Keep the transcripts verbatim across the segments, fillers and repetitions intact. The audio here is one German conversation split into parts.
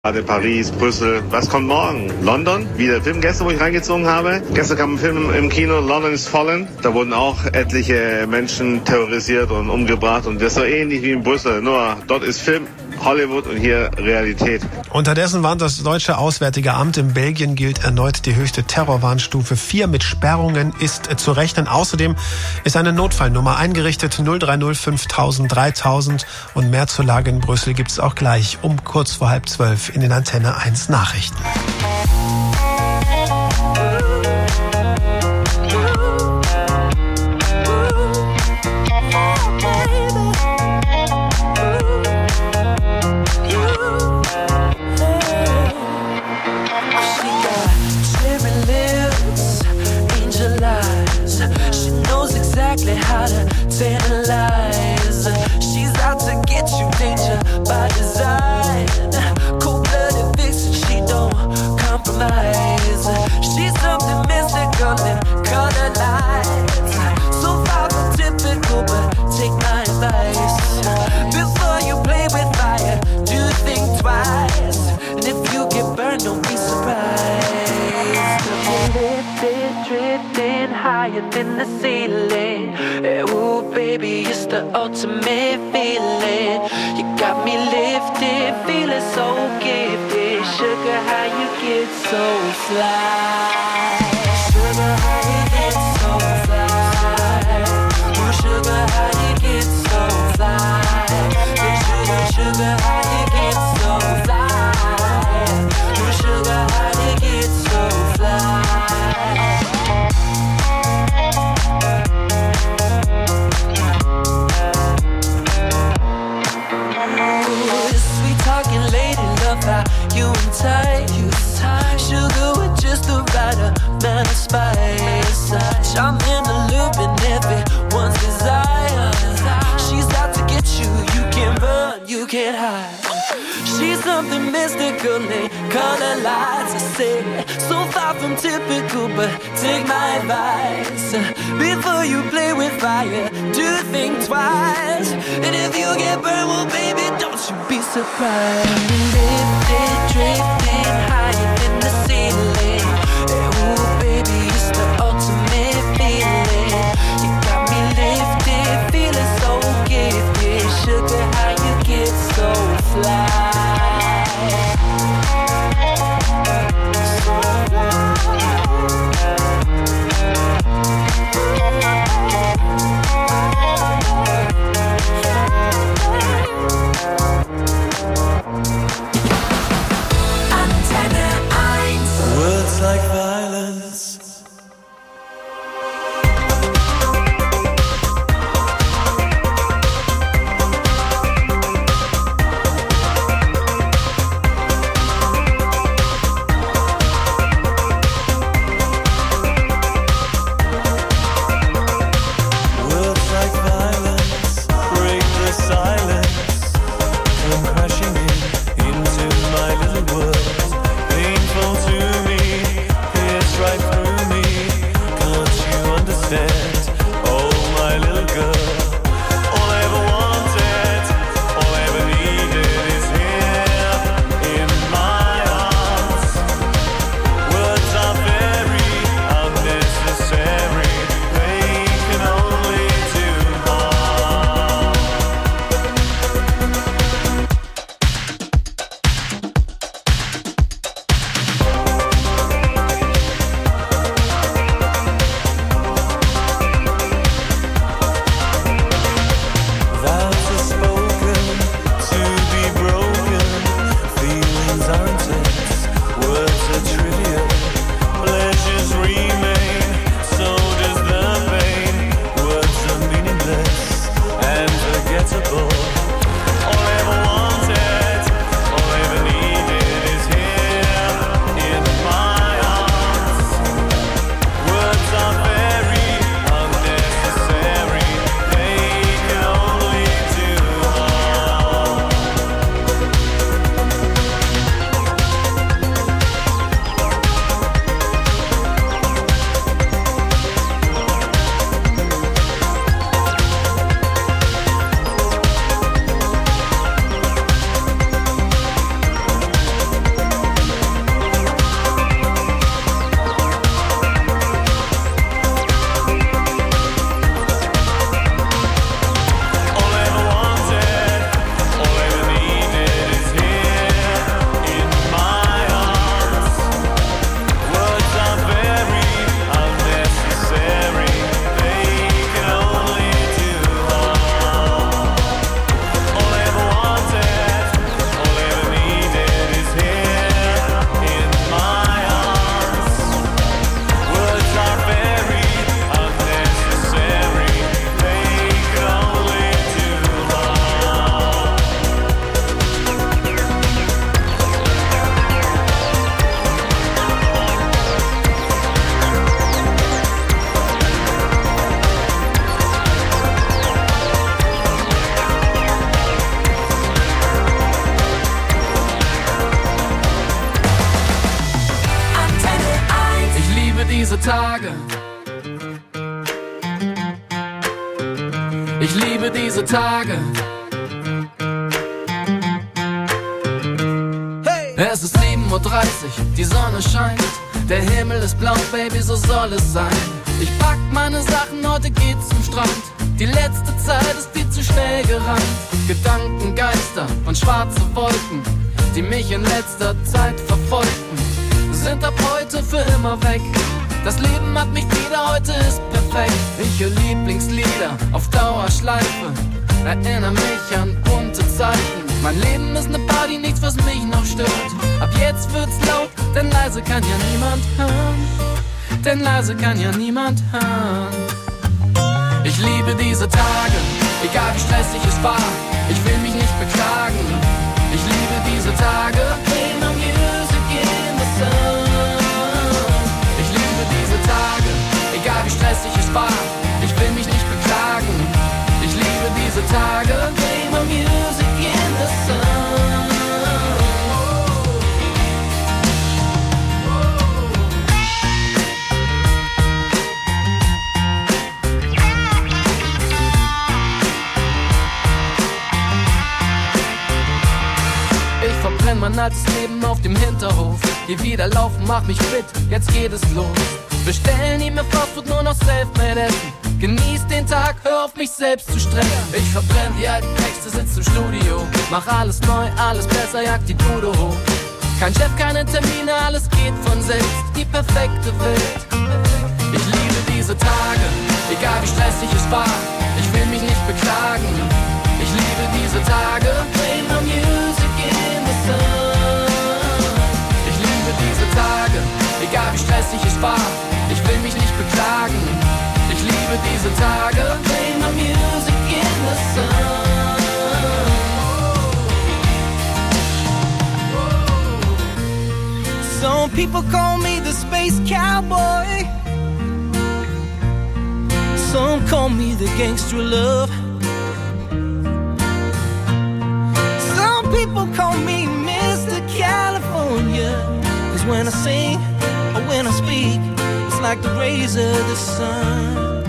Gerade Paris, Brüssel. Was kommt morgen? London? Wie der Film gestern, wo ich reingezogen habe. Gestern kam ein Film im Kino, London is Fallen. Da wurden auch etliche Menschen terrorisiert und umgebracht. Und das ist so ähnlich wie in Brüssel. Nur dort ist Film Hollywood und hier Realität. Unterdessen warnt das deutsche Auswärtige Amt. In Belgien gilt erneut die höchste Terrorwarnstufe vier. Mit Sperrungen ist zu rechnen. Außerdem ist eine Notfallnummer eingerichtet. null drei null fünftausend dreitausend. Und mehr zur Lage in Brüssel gibt es auch gleich um kurz vor halb zwölf in den Antenne eins Nachrichten. How to tantalize. She's out to get you, danger by design. Cold-blooded vixen, she don't compromise. She's something mystical and color lights. So far from typical, but take my advice. Before you play with fire, do think twice. And if you get burned, don't be surprised. Lifted, drifting higher than the ceiling. Ooh, baby, it's the ultimate feeling. You got me lifted, feeling so gifted. Sugar, how you get so fly? Sugar, how you get so fly? Ooh, sugar, how you get so fly? Hey, sugar, sugar, how you get so fly? Ooh, sugar, how you get so fly? How you and tight, you tight. Sugar with just the right amount of spice. I'm in the loop and everyone's desire. She's out to get you, you can't run, you can't hide. She's something mystical and color lights. I say, so far from typical, but take my advice. Before you play with fire, do think twice. And if you get burned, well baby, don't you be surprised. Lifted, drifting higher than the ceiling. Ooh baby, it's the ultimate feeling. You got me lifted, feeling so gifted. Sugar, how you get so fly? diese Tage. Ich liebe diese Tage. Hey. Es ist sieben Uhr dreißig, die Sonne scheint. Der Himmel ist blau, Baby, so soll es sein. Ich pack meine Sachen, heute geht's zum Strand. Die letzte Zeit ist viel zu schnell gerannt. Gedankengeister und schwarze Wolken, die mich in letzter Zeit verfolgten, sind ab heute für immer weg. Das Leben hat mich wieder, heute ist perfekt. Ich höre Lieblingslieder auf Dauerschleife, erinnere mich an bunte Zeiten. Mein Leben ist ne Party, nichts was mich noch stört. Ab jetzt wird's laut, denn leise kann ja niemand hören. Denn leise kann ja niemand hören. Ich liebe diese Tage, egal wie stressig es war. Ich will mich nicht beklagen. Ich liebe diese Tage. Play my music in the sun. Ich liebe diese Tage, egal wie stressig es war. Ich will mich nicht beklagen. Ich liebe diese Tage. Play my music in the sun. Mein altes Leben auf dem Hinterhof. Geh wieder laufen, mach mich fit, jetzt geht es los. Bestellen nie mehr Fastfood, nur noch Selfmade essen. Genieß den Tag, hör auf mich selbst zu stressen. Ich verbrenn die alten Texte, sitz im Studio. Mach alles neu, alles besser, jag die Bude hoch. Kein Chef, keine Termine, alles geht von selbst. Die perfekte Welt. Ich liebe diese Tage, egal wie stressig es war. Ich will mich nicht beklagen. Ich liebe diese Tage. Play my music in the sun. Ich liebe diese Tage, egal wie stressig es war. Ich will mich nicht beklagen. Ich liebe diese Tage. Play my music in the sun. Some people call me the space cowboy. Some call me the gangster of love. People call me Mister California. Cause when I sing or when I speak, it's like the rays of the sun.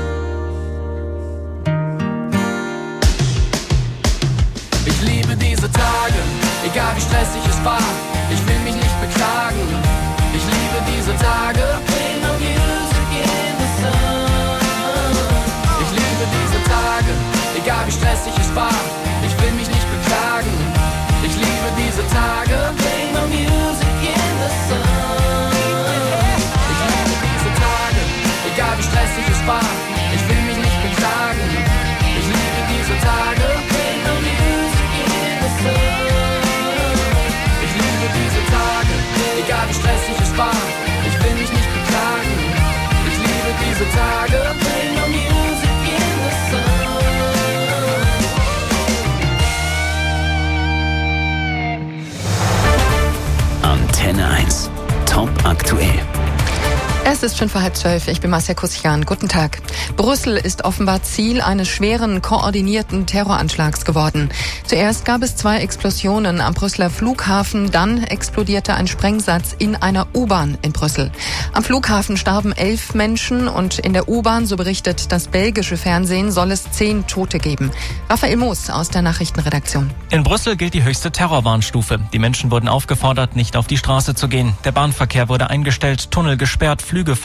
Ich liebe diese Tage, egal wie stressig es war. Ich will mich nicht beklagen. Ich liebe diese Tage. Play my music in the sun. Ich liebe diese Tage, egal wie stressig es war. Ich will mich nicht beklagen. Ich liebe diese Tage. Play my music in the sun. Ich liebe diese Tage, egal wie stressig es war. Ich will mich nicht beklagen. Ich liebe diese Tage. Play my music in the sun. Ich liebe diese Tage, egal wie stressig es war. Ich will mich nicht beklagen. Ich liebe diese Tage. Play my music in the sun. Antenne eins. Top aktuell. Es ist fünf vor halb zwölf. Ich bin Marcia Kussian. Guten Tag. Brüssel ist offenbar Ziel eines schweren, koordinierten Terroranschlags geworden. Zuerst gab es zwei Explosionen am Brüsseler Flughafen. Dann explodierte ein Sprengsatz in einer U-Bahn in Brüssel. Am Flughafen starben elf Menschen und in der U-Bahn, so berichtet das belgische Fernsehen, soll es zehn Tote geben. Raphael Moos aus der Nachrichtenredaktion. In Brüssel gilt die höchste Terrorwarnstufe. Die Menschen wurden aufgefordert, nicht auf die Straße zu gehen. Der Bahnverkehr wurde eingestellt, Tunnel gesperrt, Flüge